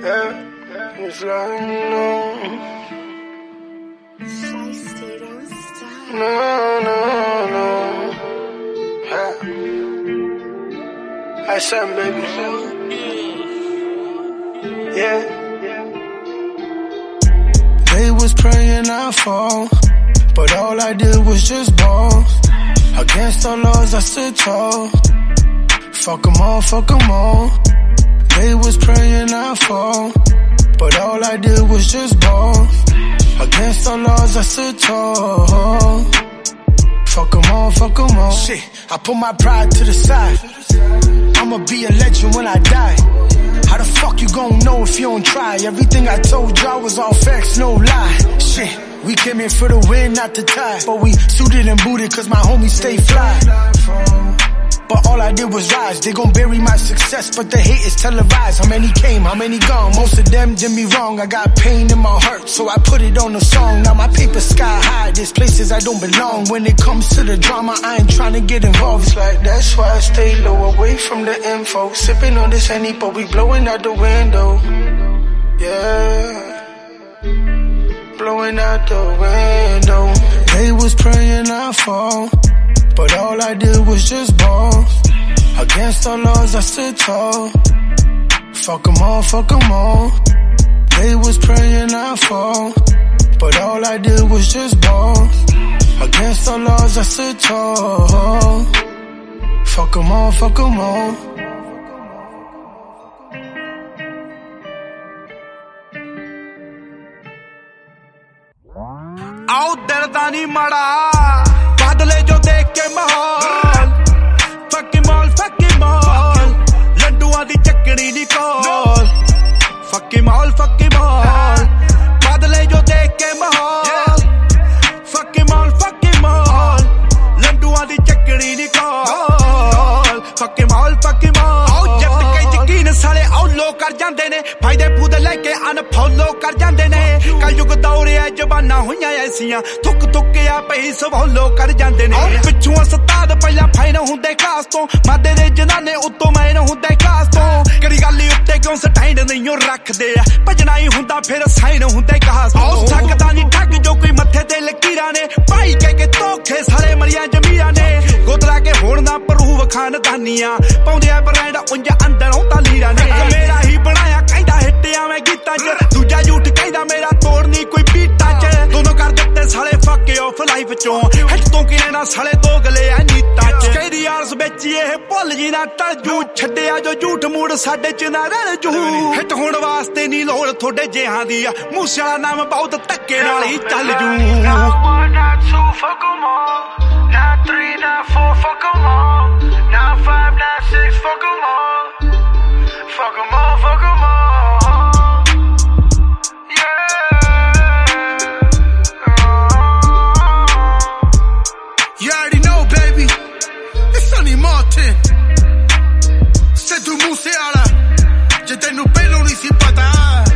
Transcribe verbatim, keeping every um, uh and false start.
Yeah, it's like, no. No, no, no. Yeah. I said, baby. Yeah. They was praying I fall, but all I did was just ball. Against all odds I stood tall. Fuck 'em all, fuck 'em all. They was praying I fall, but all I did was just ball. Against all odds I stood tall. Fuck 'em all, fuck 'em all. Shit, I put my pride to the side. I'ma be a legend when I die. How the fuck you gon' know if you don't try? Everything I told y'all was all facts, no lie. Shit, we came in for the win, not the tie. But we suited and booted cause my homies stay fly. But all I did was rise. They gon' bury my success, but the hate is televised. How many came, how many gone? Most of them did me wrong. I got pain in my heart, so I put it on a song. Now my paper sky high, there's places I don't belong. When it comes to the drama, I ain't trying to get involved. It's like that's why I stay low, away from the info. Sipping on this Henny, but we blowing out the window. Yeah, blowing out the window. They was praying I fall, but all I did was just ball. Against all odds I stood tall. Fuck 'em all, fuck 'em all. They was praying I fall, but all I did was just ball. Against all odds I stood tall. Fuck 'em all, fuck 'em all. आओ डरदा नहीं मड़ा बादले जो देख के माहौल फकी मॉल फकी मॉल लड्डुआं दी चकड़ी नी कोल फकी मॉल फकी मॉल बादले जो देख के माहौल फकी मॉल फकी मॉल लड्डुआं दी चकड़ी नी कोल फकी मॉल फकी मॉल आओ जट के यकीन साले आओ लो कर जांदे ने फायदे फूद लेके अनफॉलो कर जांदे ने कल युग दौरे जबाना होइयां ऐसियां थुक थुक आ पई सवोलो कर जांदे ने पिछों उस्ताद पहला फाइन हुंदे खास तो मादे दे जनाने उत्तों मैन हुंदे खास तो कड़ी गाली उत्ते क्यों स्टैंड नहीं रखदे आ भजना ही हुंदा फिर साइन हुंदे खास तो सकदा नहीं ठग जो कोई मथे ते लकीरां ने भाई कह के धोखे सारे मरिया जमीरा ने गोदला के होण ना प्रूव खानदानियां पाउंदे आ ब्रांड उंज अंदर होंदा लीरा ने मेरा ही बनाया कहंदा हिट्टियां मैं गीतां च दूजा झूठ कहंदा मेरा तोड़नी कोई बीटा च दोनों कर दित्ते साले फके ऑफ लाइफ चों हिट तो की लेना साले दो गले आ नीता च कहदी यार्स बेची ए भुल जी ना टल जू छड्डिया जो झूठ मूड साडे च ना रह जू हिट होण वास्ते नी लोड़ थोड़े जिहां दी मूसे वाला नाम बहुत धक्के नाल ही चल जू Not one, not two, fuck 'em all. Not three, not four, fuck 'em all. Not five, not six, fuck 'em all. Fuck 'em all, fuck 'em all. You already know, baby. It's Sonny Martin. Se tu museala, je te no pelo ni si pata.